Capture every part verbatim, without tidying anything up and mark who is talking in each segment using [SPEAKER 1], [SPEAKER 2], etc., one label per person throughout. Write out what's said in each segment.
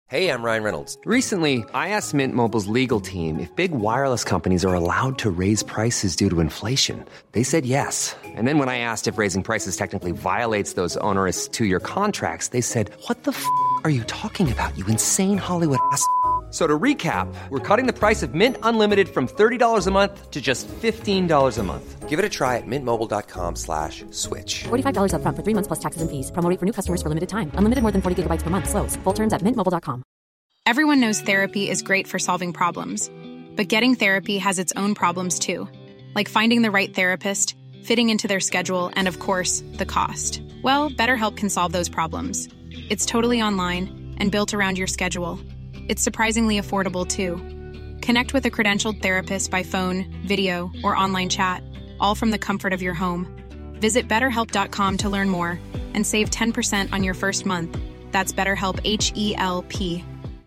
[SPEAKER 1] Hey, I'm Ryan Reynolds.
[SPEAKER 2] Recently, I asked Mint Mobile's legal team if big wireless companies are allowed to raise prices due to inflation. They said yes. And then when I asked if raising prices technically violates those onerous two-year contracts, they said, what the f*** are you talking about, you insane Hollywood ass f- So to recap, we're cutting the price of Mint Unlimited from thirty dollars a month to just fifteen dollars a month.
[SPEAKER 1] Give it a try at mintmobile.com slash switch.
[SPEAKER 3] forty-five dollars up front for three months plus taxes and fees. Promo rate for new customers for limited time. Unlimited more than forty gigabytes per month. Slows full terms at mint mobile dot com.
[SPEAKER 4] Everyone knows therapy is great for solving problems. But getting therapy has its own problems too. Like finding the right therapist, fitting into their schedule, and of course, the cost. Well, BetterHelp can solve those problems. It's totally online and built around your schedule. It's surprisingly affordable, too. Connect with a credentialed therapist by phone, video, or online chat, all from the comfort of your home. Visit better help dot com to learn more and save ten percent on your first month. That's BetterHelp, H E L P.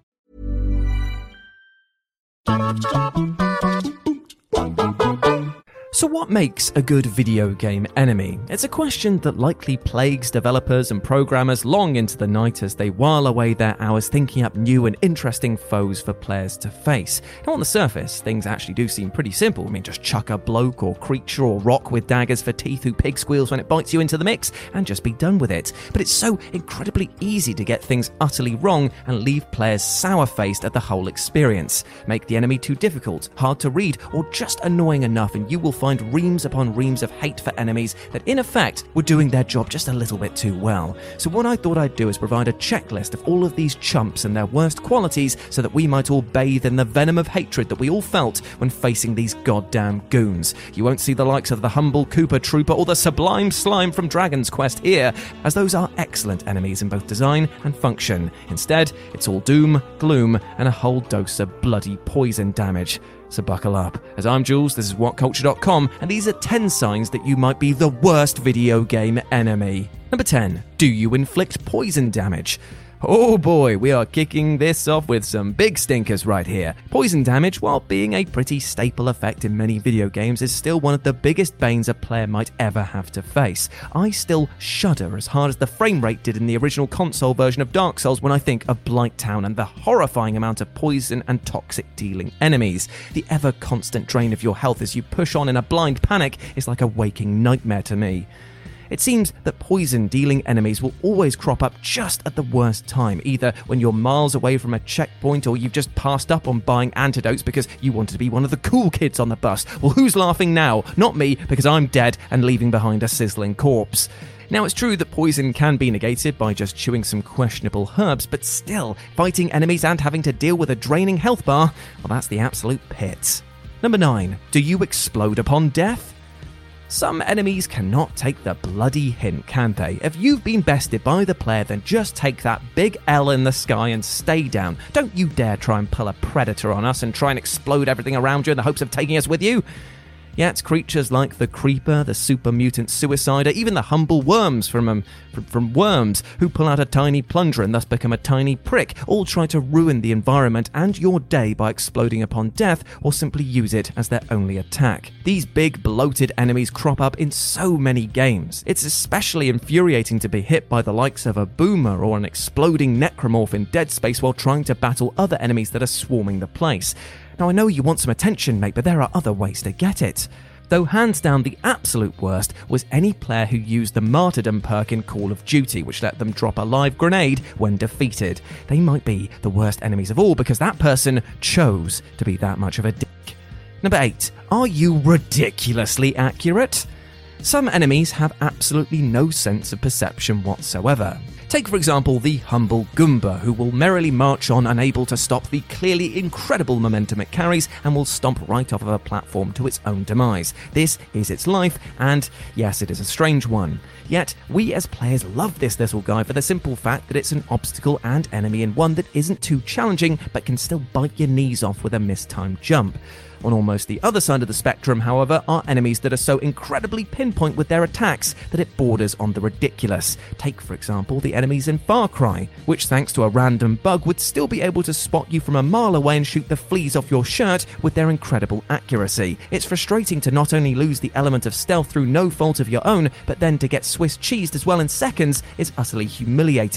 [SPEAKER 5] So what makes a good video game enemy? It's a question that likely plagues developers and programmers long into the night as they while away their hours thinking up new and interesting foes for players to face. Now on the surface, things actually do seem pretty simple. I mean, just chuck a bloke or creature or rock with daggers for teeth who pig squeals when it bites you into the mix and just be done with it. But it's so incredibly easy to get things utterly wrong and leave players sour-faced at the whole experience. Make the enemy too difficult, hard to read, or just annoying enough and you will find reams upon reams of hate for enemies that in effect were doing their job just a little bit too well. So what I thought I'd do is provide a checklist of all of these chumps and their worst qualities so that we might all bathe in the venom of hatred that we all felt when facing these goddamn goons. You won't see the likes of the humble Cooper Trooper or the sublime slime from Dragon's Quest here, as those are excellent enemies in both design and function. Instead, it's all doom, gloom, and a whole dose of bloody poison damage. So buckle up. As I'm Jules, this is what culture dot com, and these are ten signs that you might be the worst video game enemy. Number ten. Do you inflict poison damage? Oh boy, we are kicking this off with some big stinkers right here. Poison damage, while being a pretty staple effect in many video games, is still one of the biggest banes a player might ever have to face. I still shudder as hard as the frame rate did in the original console version of Dark Souls when I think of Blighttown and the horrifying amount of poison and toxic dealing enemies. The ever constant drain of your health as you push on in a blind panic is like a waking nightmare to me. It seems that poison-dealing enemies will always crop up just at the worst time, either when you're miles away from a checkpoint or you've just passed up on buying antidotes because you wanted to be one of the cool kids on the bus. Well, who's laughing now? Not me, because I'm dead and leaving behind a sizzling corpse. Now, it's true that poison can be negated by just chewing some questionable herbs, but still, fighting enemies and having to deal with a draining health bar, well, that's the absolute pits. Number nine. Do you explode upon death? Some enemies cannot take the bloody hint, can they? If you've been bested by the player, then just take that big L in the sky and stay down. Don't you dare try and pull a predator on us and try and explode everything around you in the hopes of taking us with you. Yet creatures like the Creeper, the super mutant Suicider, even the humble Worms from, um, from, from Worms, who pull out a tiny plunger and thus become a tiny prick, all try to ruin the environment and your day by exploding upon death or simply use it as their only attack. These big, bloated enemies crop up in so many games. It's especially infuriating to be hit by the likes of a Boomer or an exploding Necromorph in Dead Space while trying to battle other enemies that are swarming the place. Now, I know you want some attention, mate, but there are other ways to get it. Though hands down the absolute worst was any player who used the Martyrdom perk in Call of Duty, which let them drop a live grenade when defeated. They might be the worst enemies of all because that person chose to be that much of a dick. Number eight. Are you ridiculously accurate? Some enemies have absolutely no sense of perception whatsoever. Take, for example, the humble Goomba, who will merrily march on, unable to stop the clearly incredible momentum it carries, and will stomp right off of a platform to its own demise. This is its life, and yes, it is a strange one. Yet, we as players love this little guy for the simple fact that it's an obstacle and enemy, and one that isn't too challenging, but can still bite your knees off with a mistimed jump. On almost the other side of the spectrum, however, are enemies that are so incredibly pinpoint with their attacks that it borders on the ridiculous. Take, for example, the enemies in Far Cry, which thanks to a random bug would still be able to spot you from a mile away and shoot the fleas off your shirt with their incredible accuracy. It's frustrating to not only lose the element of stealth through no fault of your own, but then to get Swiss cheesed as well in seconds is utterly humiliating.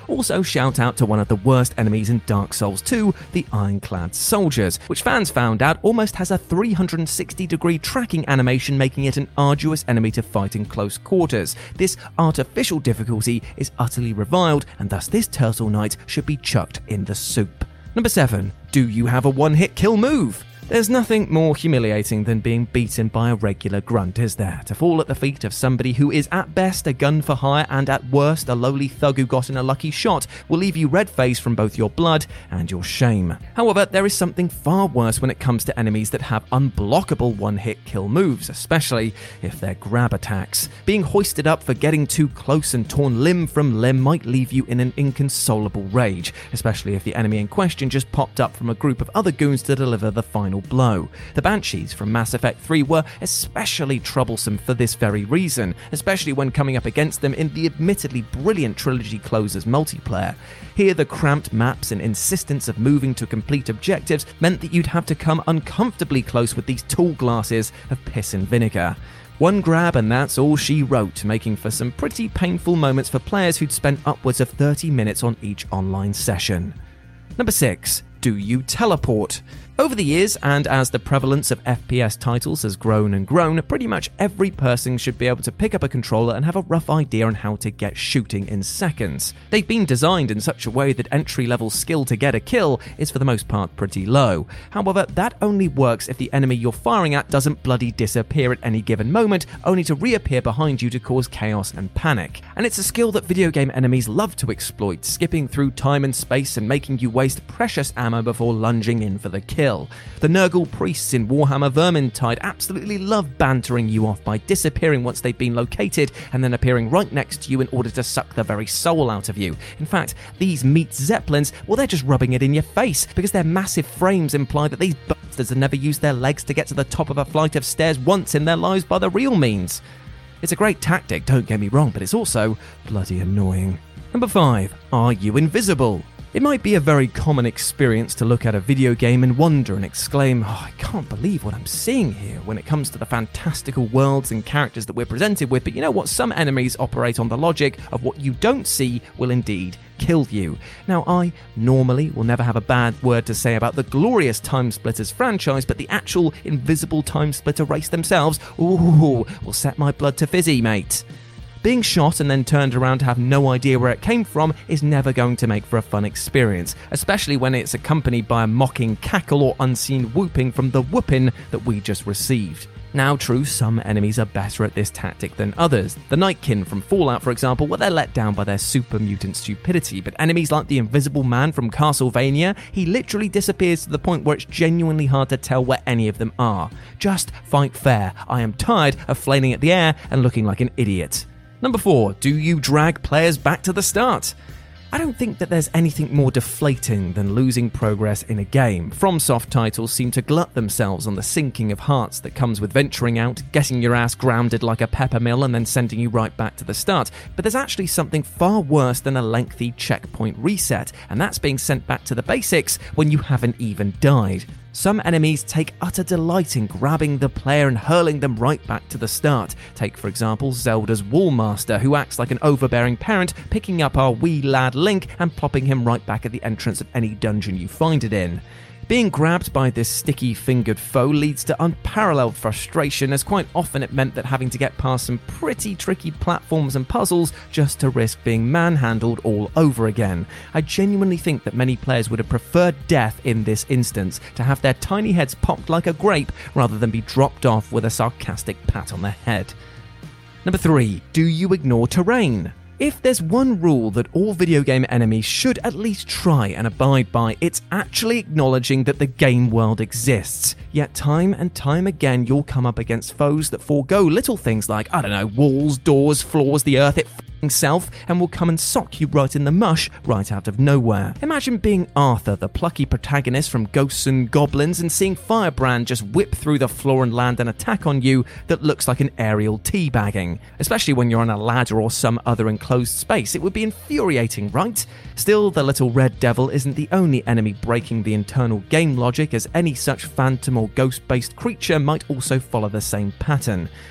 [SPEAKER 5] Also, shout out to one of the worst enemies in Dark Souls two, the Ironclad Soldiers, which fans found out almost has a three hundred sixty degree tracking animation, making it an arduous enemy to fight in close quarters. This artificial difficulty is utterly reviled, and thus this Turtle Knight should be chucked in the soup. Number seven. Do you have a one-hit kill move? There's nothing more humiliating than being beaten by a regular grunt, is there? To fall at the feet of somebody who is at best a gun for hire and at worst a lowly thug who got in a lucky shot will leave you red-faced from both your blood and your shame. However, there is something far worse when it comes to enemies that have unblockable one-hit kill moves, especially if they're grab attacks. Being hoisted up for getting too close and torn limb from limb might leave you in an inconsolable rage, especially if the enemy in question just popped up from a group of other goons to deliver the final blow. The Banshees from Mass Effect three were especially troublesome for this very reason, especially when coming up against them in the admittedly brilliant Trilogy Closers multiplayer. Here, the cramped maps and insistence of moving to complete objectives meant that you'd have to come uncomfortably close with these tall glasses of piss and vinegar. One grab and that's all she wrote, making for some pretty painful moments for players who'd spent upwards of thirty minutes on each online session. Number six. Do you teleport? Over the years, and as the prevalence of F P S titles has grown and grown, pretty much every person should be able to pick up a controller and have a rough idea on how to get shooting in seconds. They've been designed in such a way that entry-level skill to get a kill is for the most part pretty low. However, that only works if the enemy you're firing at doesn't bloody disappear at any given moment, only to reappear behind you to cause chaos and panic. And it's a skill that video game enemies love to exploit, skipping through time and space and making you waste precious ammo before lunging in for the kill. The Nurgle priests in Warhammer Vermintide absolutely love bantering you off by disappearing once they've been located and then appearing right next to you in order to suck the very soul out of you. In fact, these meat zeppelins, well, they're just rubbing it in your face because their massive frames imply that these bastards have never used their legs to get to the top of a flight of stairs once in their lives by the real means. It's a great tactic, don't get me wrong, but it's also bloody annoying. Number five. Are you invisible? It might be a very common experience to look at a video game and wonder and exclaim, oh, I can't believe what I'm seeing here when it comes to the fantastical worlds and characters that we're presented with, but you know what? Some enemies operate on the logic of what you don't see will indeed kill you. Now, I normally will never have a bad word to say about the glorious Time Splitters franchise, but the actual invisible Time Splitter race themselves, ooh, will set my blood to fizzy, mate. Being shot and then turned around to have no idea where it came from is never going to make for a fun experience, especially when it's accompanied by a mocking cackle or unseen whooping from the whooping that we just received. Now, true, some enemies are better at this tactic than others. The Nightkin from Fallout, for example, well, they're let down by their super mutant stupidity, but enemies like the Invisible Man from Castlevania, he literally disappears to the point where it's genuinely hard to tell where any of them are. Just fight fair. I am tired of flailing at the air and looking like an idiot. Number four. Do you drag players back to the start? I don't think that there's anything more deflating than losing progress in a game. FromSoft titles seem to glut themselves on the sinking of hearts that comes with venturing out, getting your ass grounded like a pepper mill and then sending you right back to the start. But there's actually something far worse than a lengthy checkpoint reset, and that's being sent back to the basics when you haven't even died. Some enemies take utter delight in grabbing the player and hurling them right back to the start. Take, for example, Zelda's Wallmaster, who acts like an overbearing parent, picking up our wee lad Link and plopping him right back at the entrance of any dungeon you find it in. Being grabbed by this sticky-fingered foe leads to unparalleled frustration, as quite often it meant that having to get past some pretty tricky platforms and puzzles just to risk being manhandled all over again. I genuinely think that many players would have preferred death in this instance, to have their tiny heads popped like a grape rather than be dropped off with a sarcastic pat on the head. Number three. Do you ignore terrain? If there's one rule that all video game enemies should at least try and abide by, it's actually acknowledging that the game world exists. Yet time and time again, you'll come up against foes that forego little things like, I don't know, walls, doors, floors, the earth itself, and will come and sock you right in the mush right out of nowhere. Imagine being Arthur, the plucky protagonist from Ghosts and Goblins, and seeing Firebrand just whip through the floor and land an attack on you that looks like an aerial teabagging. Especially when you're on a ladder or some other enclosed space, it would be infuriating, right? Still, the little red devil isn't the only enemy breaking the internal game logic, as any such phantom or ghost-based creature might also follow the same pattern.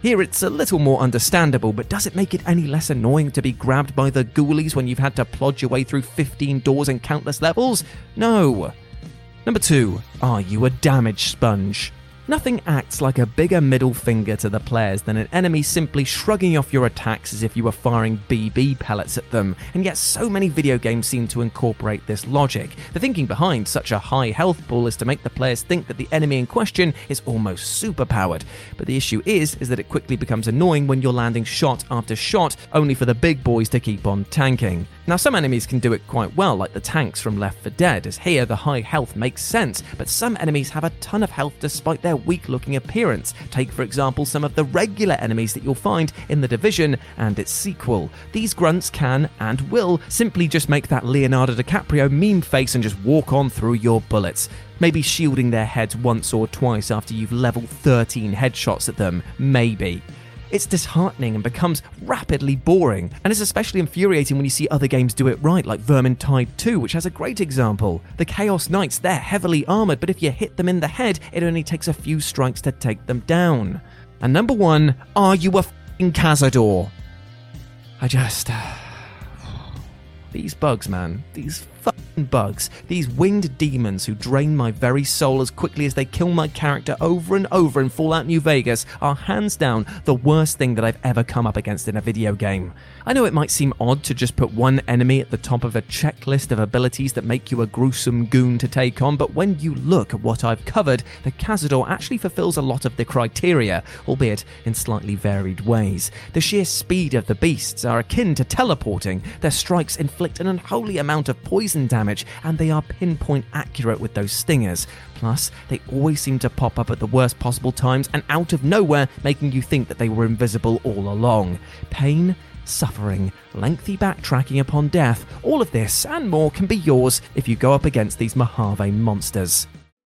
[SPEAKER 5] Here it's a little more understandable, but does it make it any less annoying to be grabbed by the ghoulies when you've had to plod your way through fifteen doors and countless levels? No. Number two, are you a damage sponge? Nothing acts like a bigger middle finger to the players than an enemy simply shrugging off your attacks as if you were firing B B pellets at them, and yet so many video games seem to incorporate this logic. The thinking behind such a high health pool is to make the players think that the enemy in question is almost superpowered. But the issue is, is that it quickly becomes annoying when you're landing shot after shot, only for the big boys to keep on tanking. Now, some enemies can do it quite well, like the tanks from Left four Dead, as here the high health makes sense, but some enemies have a ton of health despite their weak-looking appearance. Take, for example, some of the regular enemies that you'll find in The Division and its sequel. These grunts can, and will, simply just make that Leonardo DiCaprio meme face and just walk on through your bullets. Maybe shielding their heads once or twice after you've leveled thirteen headshots at them, maybe. It's disheartening and becomes rapidly boring, and it's especially infuriating when you see other games do it right, like Vermintide two, which has a great example. The Chaos Knights, they're heavily armoured, but if you hit them in the head, it only takes a few strikes to take them down. And number one, are you a f***ing Cazador? I just... These bugs, man. These fucking bugs. These winged demons who drain my very soul as quickly as they kill my character over and over in Fallout New Vegas are hands down the worst thing that I've ever come up against in a video game. I know it might seem odd to just put one enemy at the top of a checklist of abilities that make you a gruesome goon to take on, but when you look at what I've covered, the Cazador actually fulfills a lot of the criteria, albeit in slightly varied ways. The sheer speed of the beasts are akin to teleporting. Their strikes inflict an unholy amount of poison damage, and they are pinpoint accurate with those stingers. Plus, they always seem to pop up at the worst possible times and out of nowhere, making you think that they were invisible all along. Pain, suffering, lengthy backtracking upon death, all of this and more can be yours if you go up against these Mojave monsters.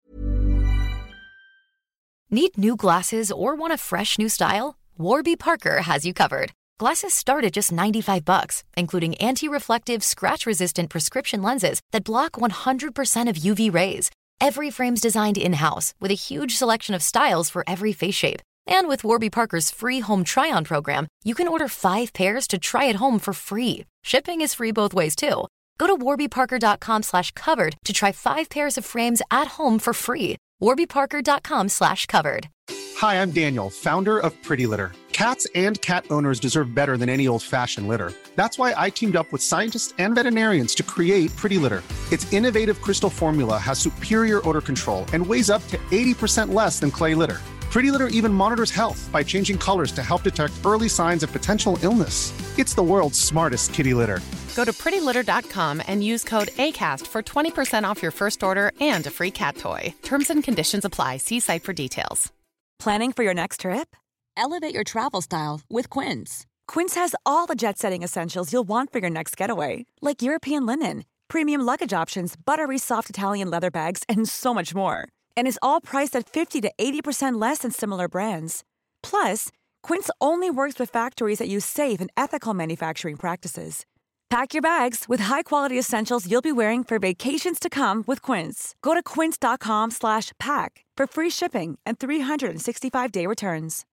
[SPEAKER 6] Need new glasses or want a fresh new style? Warby Parker has you covered. Glasses start at just ninety-five bucks, including anti-reflective, scratch-resistant prescription lenses that block one hundred percent of U V rays. Every frame's designed in-house with a huge selection of styles for every face shape. And with Warby Parker's free home try-on program, you can order five pairs to try at home for free. Shipping is free both ways, too. Go to warbyparker.com slash covered to try five pairs of frames at home for free. warbyparker.com slash covered.
[SPEAKER 7] Hi, I'm Daniel, founder of Pretty Litter. Cats and cat owners deserve better than any old-fashioned litter. That's why I teamed up with scientists and veterinarians to create Pretty Litter. Its innovative crystal formula has superior odor control and weighs up to eighty percent less than clay litter. Pretty Litter even monitors health by changing colors to help detect early signs of potential illness. It's the world's smartest kitty litter.
[SPEAKER 8] Go to pretty litter dot com and use code ACAST for twenty percent off your first order and a free cat toy. Terms and conditions apply. See site for details.
[SPEAKER 9] Planning for your next trip?
[SPEAKER 10] Elevate your travel style with Quince.
[SPEAKER 9] Quince has all the jet-setting essentials you'll want for your next getaway, like European linen, premium luggage options, buttery soft Italian leather bags, and so much more. And is all priced at fifty to eighty percent less than similar brands. Plus, Quince only works with factories that use safe and ethical manufacturing practices. Pack your bags with high-quality essentials you'll be wearing for vacations to come with Quince. Go to quince.com slash pack for free shipping and three sixty-five day returns.